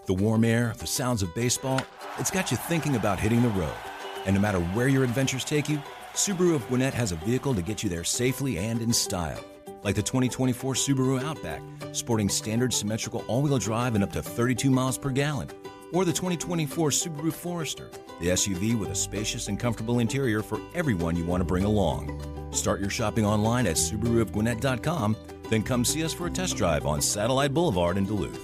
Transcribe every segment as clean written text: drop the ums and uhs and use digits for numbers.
The warm air, the sounds of baseball, it's got you thinking about hitting the road. And no matter where your adventures take you, Subaru of Gwinnett has a vehicle to get you there safely and in style. Like the 2024 Subaru Outback, sporting standard symmetrical all-wheel drive and up to 32 miles per gallon. Or the 2024 Subaru Forester, the SUV with a spacious and comfortable interior for everyone you want to bring along. Start your shopping online at SubaruofGwinnett.com, then come see us for a test drive on Satellite Boulevard in Duluth.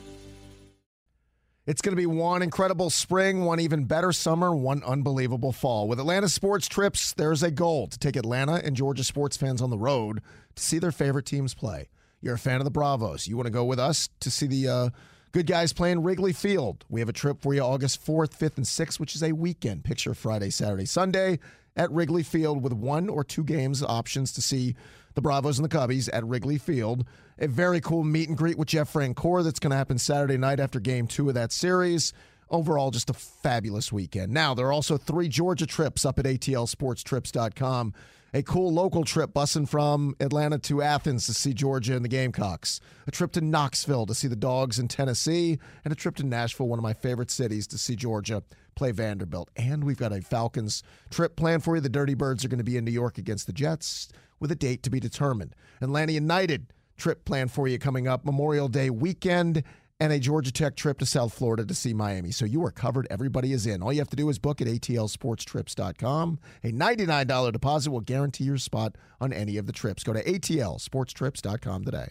It's going to be one incredible spring, one even better summer, one unbelievable fall. With Atlanta Sports Trips, there's a goal to take Atlanta and Georgia sports fans on the road to see their favorite teams play. You're a fan of the Bravos. You want to go with us to see the good guys play in Wrigley Field. We have a trip for you August 4th, 5th, and 6th, which is a weekend. Picture Friday, Saturday, Sunday at Wrigley Field with 1 or 2 games options to see the Bravos and the Cubbies at Wrigley Field. A very cool meet and greet with Jeff Francoeur that's going to happen Saturday night after Game 2 of that series. Overall, just a fabulous weekend. Now, there are also 3 Georgia trips up at atlsportstrips.com. A cool local trip bussing from Atlanta to Athens to see Georgia and the Gamecocks. A trip to Knoxville to see the Dogs in Tennessee. And a trip to Nashville, one of my favorite cities, to see Georgia play Vanderbilt. And we've got a Falcons trip planned for you. The Dirty Birds are going to be in New York against the Jets with a date to be determined. Atlanta United trip planned for you coming up Memorial Day weekend, and a Georgia Tech trip to South Florida to see Miami. So you are covered. Everybody is in. All you have to do is book at atlsportstrips.com. A $99 deposit will guarantee your spot on any of the trips. Go to atlsportstrips.com today.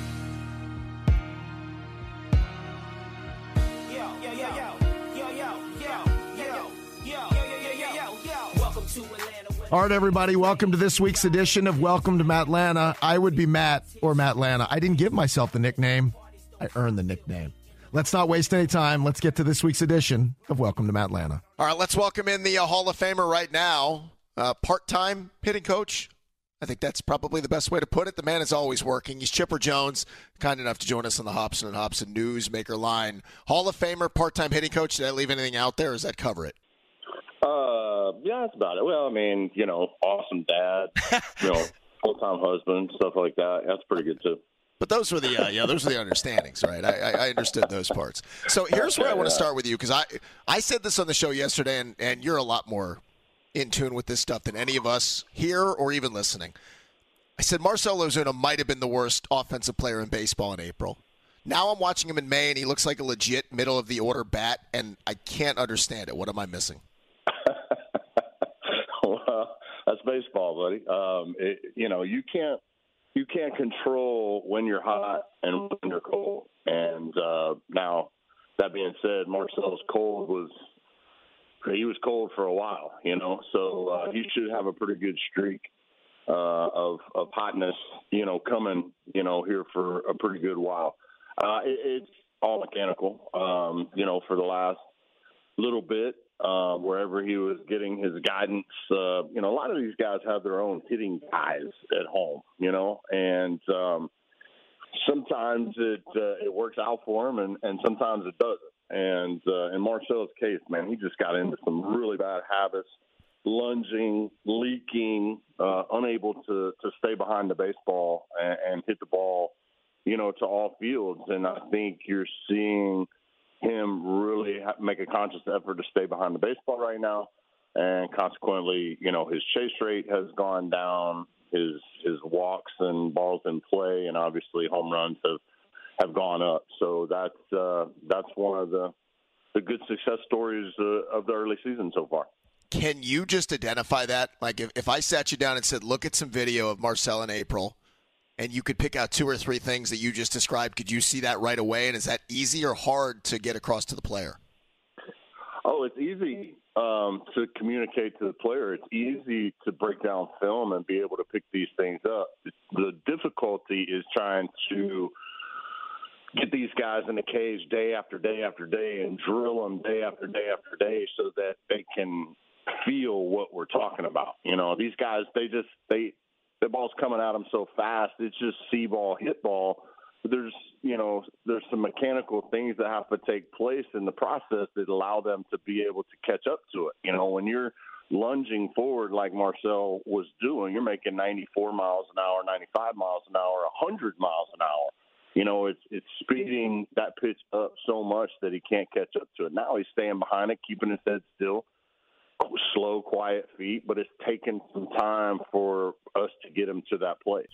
All right, everybody, welcome to this week's edition of Welcome to Matlanta. I would be Matt or Matlanta. I didn't give myself the nickname. I earned the nickname. Let's not waste any time. Let's get to this week's edition of Welcome to Matlanta. All right, let's welcome in the Hall of Famer right now, part-time hitting coach. I think that's probably the best way to put it. The man is always working. He's Chipper Jones, kind enough to join us on the Hobson and Hobson Newsmaker line. Hall of Famer, part-time hitting coach. Did I leave anything out there, or does that cover it? Yeah, that's about it. Well, I mean, awesome dad, full-time husband, stuff like that. That's pretty good too. But those were the understandings, right? I understood those parts. So here's where I want to start with you, because I said this on the show yesterday, and you're a lot more in tune with this stuff than any of us here or even listening. I said Marcell Ozuna might have been the worst offensive player in baseball in April. Now I'm watching him in May, and he looks like a legit middle-of-the-order bat, and I can't understand it. What am I missing? Well, that's baseball, buddy. You can't control when you're hot and when you're cold. And now, that being said, Marcell's cold was for a while, So he should have a pretty good streak of hotness, coming, here for a pretty good while. It's all mechanical, for the last little bit. Wherever he was getting his guidance, a lot of these guys have their own hitting guys at home, and sometimes it works out for him, and sometimes it doesn't. And in Marcell's case, man, he just got into some really bad habits, lunging, leaking, unable to stay behind the baseball and hit the ball, to all fields. And I think you're seeing him really make a conscious effort to stay behind the baseball right now, and consequently, his chase rate has gone down, his walks and balls in play, and obviously home runs have gone up. So that's one of the good success stories of the early season so far. Can you just identify that? Like if I sat you down and said, look at some video of Marcell in April, and you could pick out 2 or 3 things that you just described, could you see that right away? And is that easy or hard to get across to the player? Oh, it's easy to communicate to the player. It's easy to break down film and be able to pick these things up. The difficulty is trying to get these guys in the cage day after day after day and drill them day after day after day so that they can feel what we're talking about. These guys, the ball's coming at them so fast. It's just see ball, hit ball. There's some mechanical things that have to take place in the process that allow them to be able to catch up to it. When you're lunging forward like Marcell was doing, you're making 94 miles an hour, 95 miles an hour, 100 miles an hour. it's speeding that pitch up so much that he can't catch up to it. Now he's staying behind it, keeping his head still, slow, quiet feet, but it's taken some time for us to get him to that place.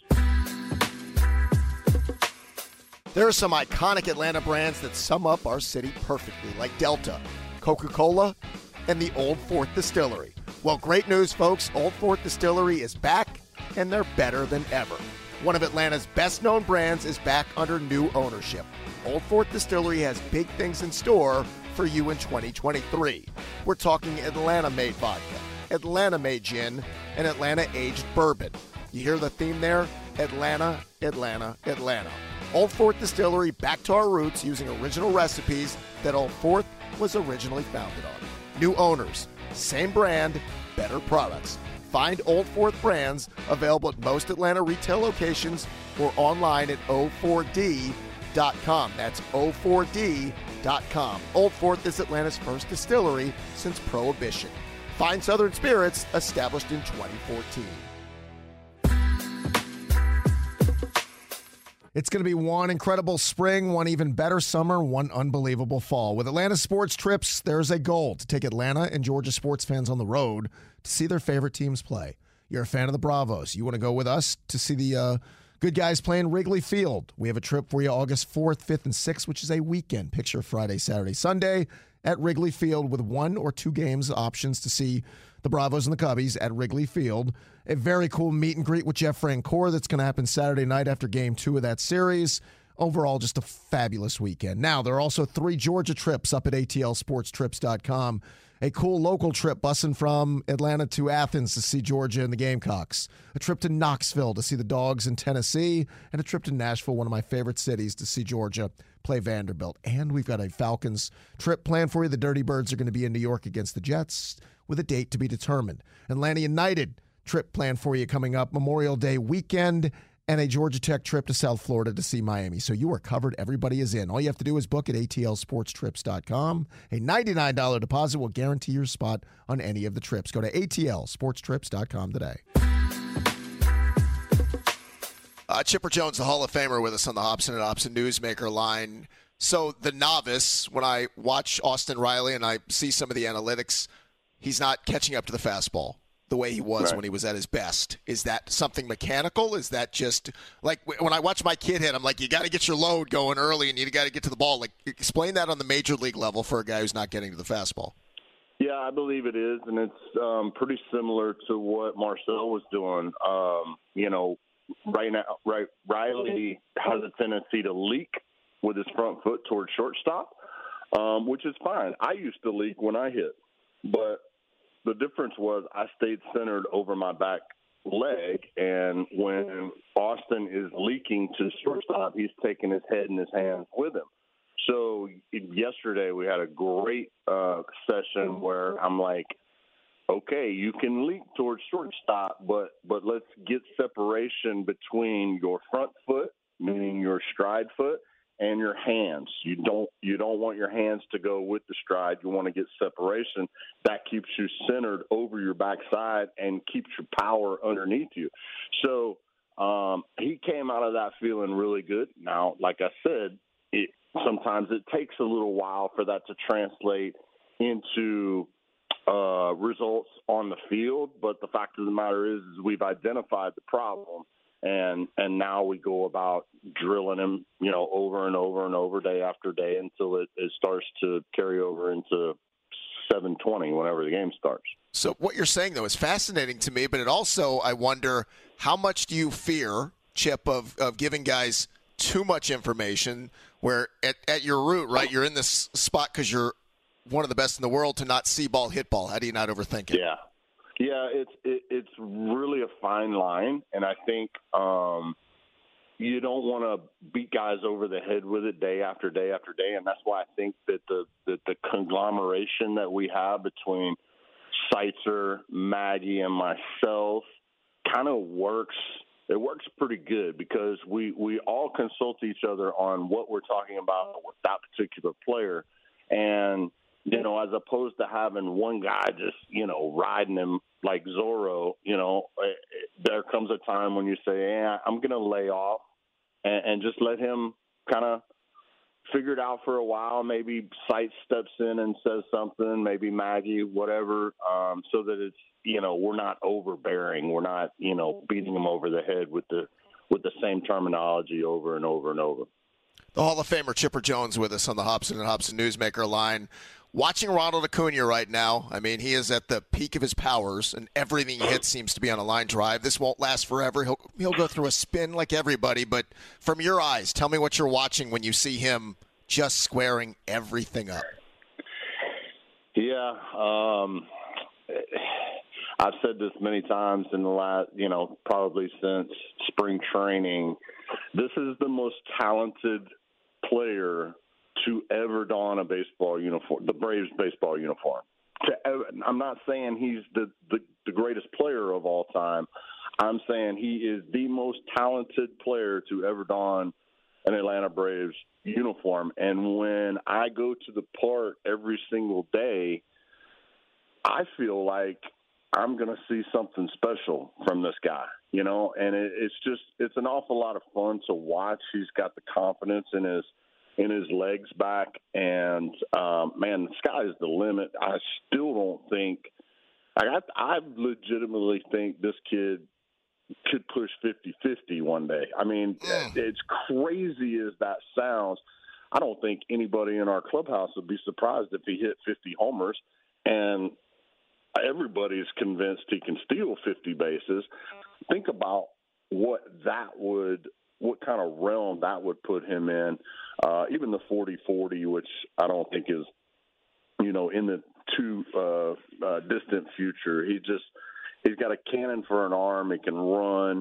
There are some iconic Atlanta brands that sum up our city perfectly, like Delta, Coca-Cola, and the Old Fourth Distillery. Well, great news, folks. Old Fourth Distillery is back, and they're better than ever. One of Atlanta's best-known brands is back under new ownership. Old Fourth Distillery has big things in store for you in 2023. We're talking Atlanta-made vodka, Atlanta-made gin, and Atlanta-aged bourbon. You hear the theme there? Atlanta, Atlanta, Atlanta. Old Fourth Distillery back to our roots using original recipes that Old Fourth was originally founded on. New owners, same brand, better products. Find Old Fourth brands available at most Atlanta retail locations or online at o4d.com. That's o4d.com. Old Fourth is Atlanta's first distillery since Prohibition. Fine Southern Spirits, established in 2014. It's going to be one incredible spring, one even better summer, one unbelievable fall. With Atlanta Sports Trips, there's a goal to take Atlanta and Georgia sports fans on the road to see their favorite teams play. You're a fan of the Bravos. You want to go with us to see the good guys play in Wrigley Field. We have a trip for you August 4th, 5th, and 6th, which is a weekend. Picture Friday, Saturday, Sunday at Wrigley Field with 1 or 2 games options to see the Bravos and the Cubbies at Wrigley Field. A very cool meet and greet with Jeff Francoeur that's going to happen Saturday night after Game 2 of that series. Overall, just a fabulous weekend. Now, there are also 3 Georgia trips up at atlsportstrips.com. A cool local trip bussing from Atlanta to Athens to see Georgia and the Gamecocks. A trip to Knoxville to see the Dogs in Tennessee. And a trip to Nashville, one of my favorite cities, to see Georgia play Vanderbilt. And we've got a Falcons trip planned for you. The Dirty Birds are going to be in New York against the Jets with a date to be determined. Atlanta United trip planned for you coming up Memorial Day weekend, and a Georgia Tech trip to South Florida to see Miami. So you are covered. Everybody is in. All you have to do is book at atlsportstrips.com. A $99 deposit will guarantee your spot on any of the trips. Go to atlsportstrips.com today. Chipper Jones, the Hall of Famer, with us on the Hobson and Hobson Newsmaker line. So the novice, when I watch Austin Riley and I see some of the analytics, he's not catching up to the fastball the way he was when he was at his best. Is that something mechanical? Is that just like when I watch my kid hit, I'm like, you got to get your load going early and you got to get to the ball. Like, explain that on the major league level for a guy who's not getting to the fastball. Yeah, I believe it is, and it's pretty similar to what Marcel was doing. Right now, Riley has a tendency to leak with his front foot towards shortstop, which is fine. I used to leak when I hit, but the difference was I stayed centered over my back leg, and when Austin is leaking to shortstop, he's taking his head in his hands with him. So yesterday we had a great session where I'm like, okay, you can leak towards shortstop, but let's get separation between your front foot, meaning your stride foot, and your hands. You don't want your hands to go with the stride. You want to get separation. That keeps you centered over your backside and keeps your power underneath you. So he came out of that feeling really good. Now, like I said, sometimes it takes a little while for that to translate into results on the field. But the fact of the matter is we've identified the problem. And now we go about drilling him, over and over and over, day after day, until it starts to carry over into 7:20 whenever the game starts. So what you're saying, though, is fascinating to me, but it also, I wonder, how much do you fear, Chip, of giving guys too much information where at your root, right, you're in this spot because you're one of the best in the world to not see ball, hit ball. How do you not overthink it? Yeah, it's really a fine line, and I think you don't want to beat guys over the head with it day after day after day, and that's why I think that the conglomeration that we have between Seitzer, Maggie, and myself kind of works. It works pretty good because we all consult each other on what we're talking about with that particular player, and as opposed to having one guy just, riding him like Zorro, there comes a time when you say, I'm going to lay off and just let him kind of figured out for a while. Maybe Sight steps in and says something, maybe Maggie, whatever, so that it's, we're not overbearing. We're not, beating them over the head with the same terminology over and over and over. The Hall of Famer Chipper Jones with us on the Hobson and Hobson Newsmaker line. Watching Ronald Acuna right now, I mean, he is at the peak of his powers, and everything he hits seems to be on a line drive. This won't last forever. He'll go through a spin like everybody, but from your eyes, tell me what you're watching when you see him just squaring everything up. Yeah, I've said this many times in the last, probably since spring training. This is the most talented player to ever don a baseball uniform, the Braves baseball uniform. I'm not saying he's the greatest player of all time. I'm saying he is the most talented player to ever don an Atlanta Braves uniform. And when I go to the park every single day, I feel like I'm going to see something special from this guy, and it's an awful lot of fun to watch. He's got the confidence in his legs back, and man, the sky is the limit. I still don't think I legitimately think this kid could push 50-50 one day. I mean, it's crazy as that sounds. I don't think anybody in our clubhouse would be surprised if he hit 50 homers, and everybody's convinced he can steal 50 bases. Think about what kind of realm that would put him in. Even the 40-40, which I don't think is, in the too distant future. He's got a cannon for an arm. He can run.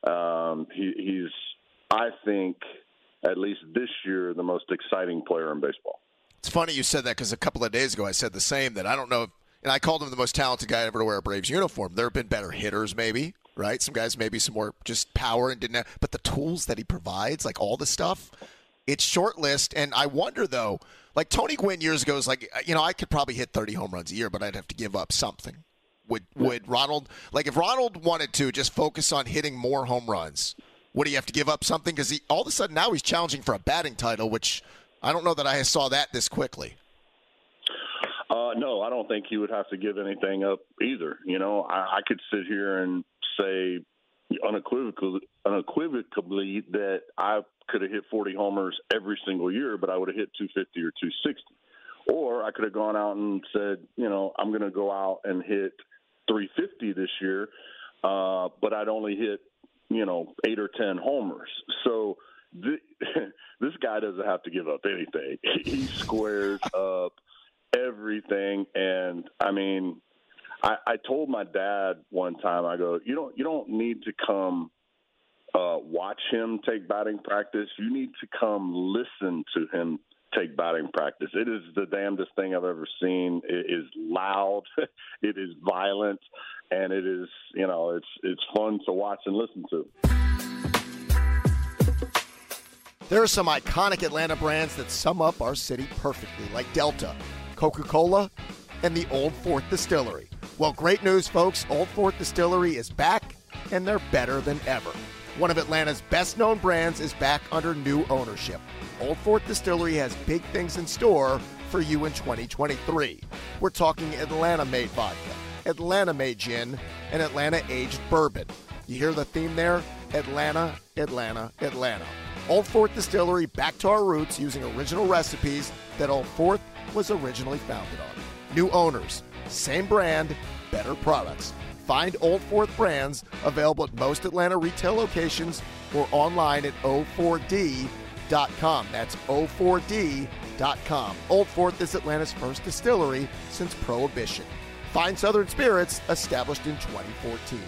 He's, I think, at least this year, the most exciting player in baseball. It's funny you said that because a couple of days ago I said the same, that I don't know if, and I called him the most talented guy ever to wear a Braves uniform. There have been better hitters, maybe, right? Some guys maybe some more just power and didn't have, but the tools that he provides, like all the stuff, it's short list. And I wonder, though, like Tony Gwynn years ago was like, I could probably hit 30 home runs a year, but I'd have to give up something. Would Ronald, like if Ronald wanted to just focus on hitting more home runs, would he have to give up something? Because all of a sudden now he's challenging for a batting title, which I don't know that I saw that this quickly. No, I don't think he would have to give anything up either. I could sit here and say unequivocally that I could have hit 40 homers every single year, but I would have hit 250 or 260. Or I could have gone out and said, I'm going to go out and hit 350 this year, but I'd only hit, 8 or 10 homers. So this guy doesn't have to give up anything. He squares up everything. And I mean, I told my dad one time, I go, you don't need to come watch him take batting practice. You need to come listen to him take batting practice. It is the damnedest thing I've ever seen. It is loud, it is violent, and it is, it's fun to watch and listen to. There are some iconic Atlanta brands that sum up our city perfectly, like Delta, Coca-Cola, and the Old Fort Distillery. Well, great news, folks. Old Fort Distillery is back, and they're better than ever. One of Atlanta's best-known brands is back under new ownership. Old Fort Distillery has big things in store for you in 2023. We're talking Atlanta-made vodka, Atlanta-made gin, and Atlanta-aged bourbon. You hear the theme there? Atlanta, Atlanta, Atlanta. Old Fort Distillery back to our roots using original recipes that Old Fort was originally founded on. New owners, same brand, better products. Find Old Fort brands available at most Atlanta retail locations or online at o4d.com. That's o4d.com. Old Fort is Atlanta's first distillery since Prohibition. Fine Southern Spirits, established in 2014.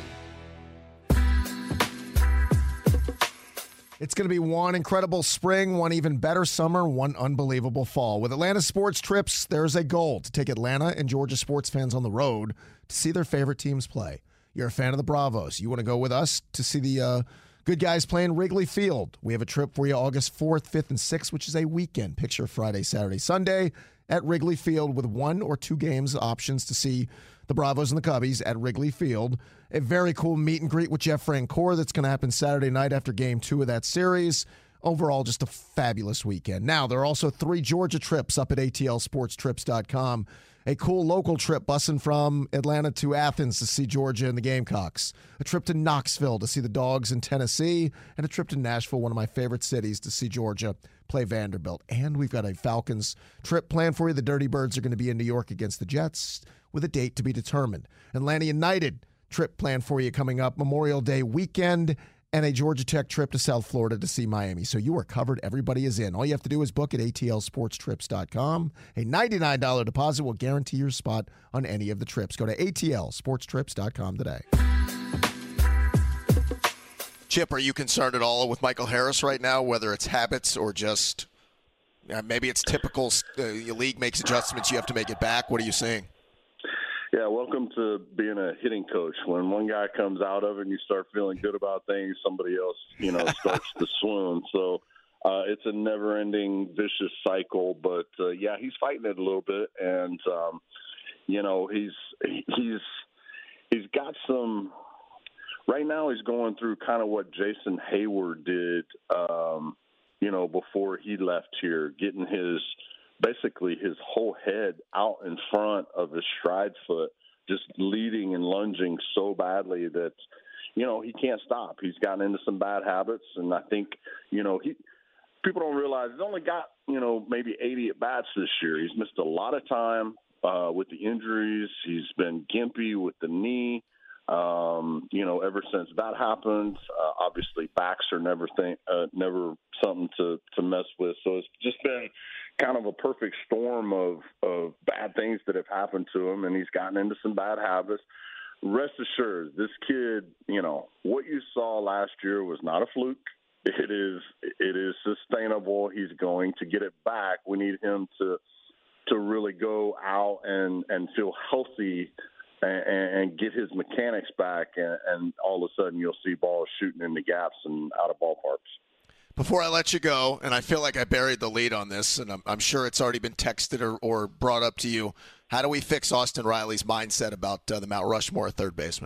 It's going to be one incredible spring, one even better summer, one unbelievable fall. With Atlanta Sports Trips, there's a goal to take Atlanta and Georgia sports fans on the road to see their favorite teams play. You're a fan of the Bravos. You want to go with us to see the good guys play in Wrigley Field. We have a trip for you August 4th, 5th, and 6th, which is a weekend. Picture Friday, Saturday, Sunday at Wrigley Field with 1 or 2 games options to see the Bravos and the Cubbies at Wrigley Field. A very cool meet and greet with Jeff Francoeur that's going to happen Saturday night after Game 2 of that series. overall, just a fabulous weekend. Now, there are also 3 Georgia trips up at atlsportstrips.com. A cool local trip bussing from Atlanta to Athens to see Georgia and the Gamecocks. A trip to Knoxville to see the Dogs in Tennessee. And a trip to Nashville, one of my favorite cities, to see Georgia play Vanderbilt. And we've got a Falcons trip planned for you. The Dirty Birds are going to be in New York against the Jets with a date to be determined. Atlanta United trip planned for you coming up Memorial Day weekend. And a Georgia Tech trip to South Florida to see Miami. So you are covered. Everybody is in. All you have to do is book at atlsportstrips.com. A $99 deposit will guarantee your spot on any of the trips. Go to atlsportstrips.com today. Chip, are you concerned at all with Michael Harris right now, whether it's habits or just maybe it's typical your league makes adjustments, you have to make it back? What are you seeing? Yeah, welcome to being a hitting coach. When one guy comes out of it and you start feeling good about things, somebody else, starts to swoon. So it's a never-ending vicious cycle. But yeah, he's fighting it a little bit, and he's got some. Right now, he's going through kind of what Jason Hayward did, before he left here, getting basically his whole head out in front of his stride foot, just leading and lunging so badly that, he can't stop. He's gotten into some bad habits, and I think, people don't realize he's only got, maybe 80 at-bats this year. He's missed a lot of time with the injuries. He's been gimpy with the knee, ever since that happened. Obviously, backs are never something to mess with. So it's just been kind of a perfect storm of bad things that have happened to him, and he's gotten into some bad habits. Rest assured, this kid, what you saw last year was not a fluke. It is sustainable. He's going to get it back. We need him to really go out and feel healthy and get his mechanics back, and all of a sudden you'll see balls shooting in the gaps and out of ballparks. Before I let you go, and I feel like I buried the lead on this, and I'm sure it's already been texted or brought up to you, how do we fix Austin Riley's mindset about the Mount Rushmore third baseman?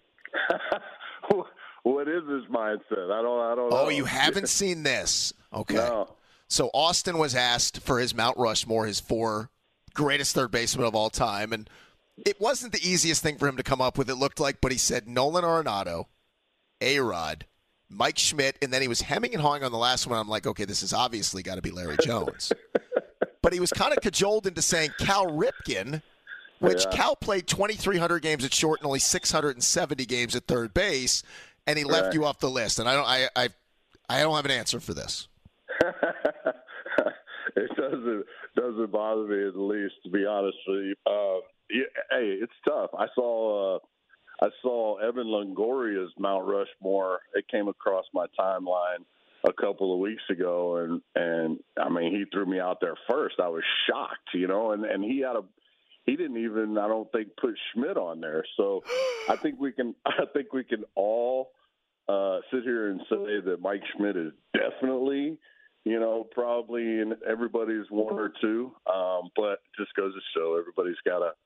What is his mindset? I don't know. Oh, you haven't seen this? Okay. No. So Austin was asked for his Mount Rushmore, his 4 greatest third basemen of all time, and it wasn't the easiest thing for him to come up with, it looked like, but he said Nolan Arenado, A-Rod, Mike Schmidt, and then he was hemming and hawing on the last one. I'm like, okay, this has obviously got to be Larry Jones. But he was kind of cajoled into saying Cal Ripken, which Cal played 2,300 games at short and only 670 games at third base, and he left you off the list. And I don't have an answer for this. It doesn't bother me in the least, to be honest with you. Hey, it's tough. I saw Evan Longoria's Mount Rushmore. It came across my timeline a couple of weeks ago, and I mean, he threw me out there first. I was shocked, and he didn't even, I don't think, put Schmidt on there. So I think we can all sit here and say that Mike Schmidt is definitely, probably in everybody's 1 or 2. But it just goes to show everybody's got a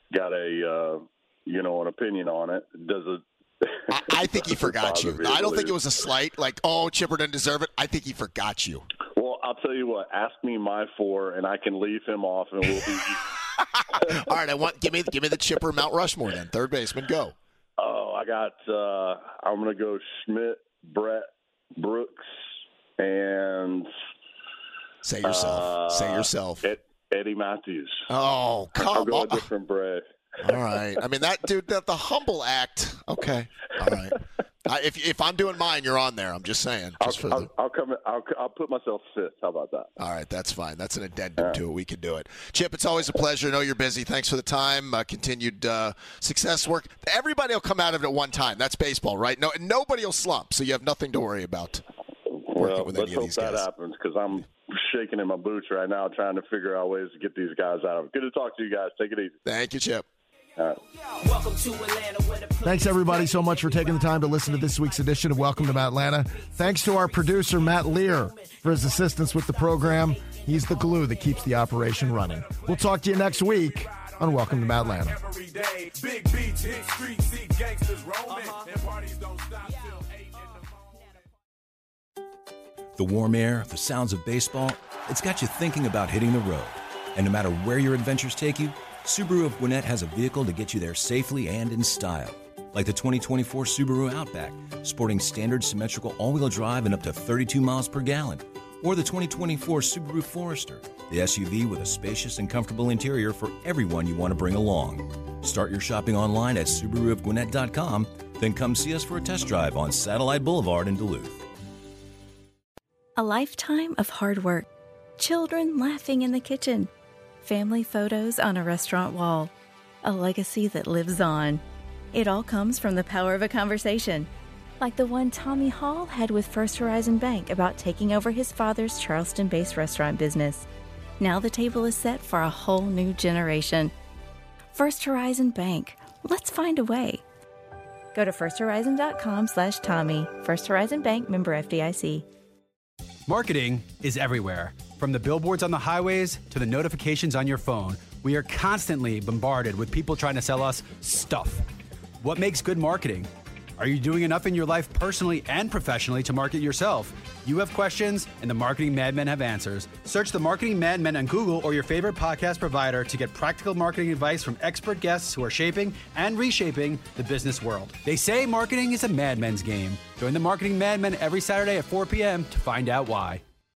an opinion on it. Does it? I think he forgot you. I don't think it was a slight, like, oh, Chipper didn't deserve it. I think he forgot you. Well, I'll tell you what. Ask me my 4, and I can leave him off, and we'll be. All right, give me the Chipper Mount Rushmore then. Third baseman, go. Oh, I got. I'm going to go Schmidt, Brett, Brooks, and. Say yourself. Eddie Matthews. Oh, come on. I'll go a different Brett. All right. I mean, that dude, the humble act. Okay. All right. If I'm doing mine, you're on there. I'm just saying. I'll put myself 5th. How about that? All right. That's fine. That's an addendum to it. We can do it. Chip, it's always a pleasure. I know you're busy. Thanks for the time. Continued success work. Everybody will come out of it at one time. That's baseball, right? No, nobody will slump, so you have nothing to worry about working with any of these guys. Let's hope that happens, because I'm shaking in my boots right now trying to figure out ways to get these guys out of it. Good to talk to you guys. Take it easy. Thank you, Chip. Thanks, everybody, so much for taking the time to listen to this week's edition of Welcome to Atlanta. Thanks to our producer, Matt Lear, for his assistance with the program. He's the glue that keeps the operation running. We'll talk to you next week on Welcome to Atlanta. Big beats hit streets, see gangsters roaming, and parties don't stop till 8 in the morning. The warm air, the sounds of baseball, it's got you thinking about hitting the road. And no matter where your adventures take you, Subaru of Gwinnett has a vehicle to get you there safely and in style. Like the 2024 Subaru Outback, sporting standard symmetrical all-wheel drive and up to 32 miles per gallon. Or the 2024 Subaru Forester, the SUV with a spacious and comfortable interior for everyone you want to bring along. Start your shopping online at SubaruofGwinnett.com, then come see us for a test drive on Satellite Boulevard in Duluth. A lifetime of hard work, children laughing in the kitchen, family photos on a restaurant wall, a legacy that lives on. It all comes from the power of a conversation, like the one Tommy Hall had with First Horizon Bank about taking over his father's Charleston-based restaurant business. Now the table is set for a whole new generation. First Horizon Bank. Let's find a way. Go to firsthorizon.com/Tommy. First Horizon Bank, member FDIC. Marketing is everywhere. From the billboards on the highways to the notifications on your phone, we are constantly bombarded with people trying to sell us stuff. What makes good marketing? Are you doing enough in your life personally and professionally to market yourself? You have questions, and the Marketing Madmen have answers. Search the Marketing Madmen on Google or your favorite podcast provider to get practical marketing advice from expert guests who are shaping and reshaping the business world. They say marketing is a madman's game. Join the Marketing Madmen every Saturday at 4 p.m. to find out why.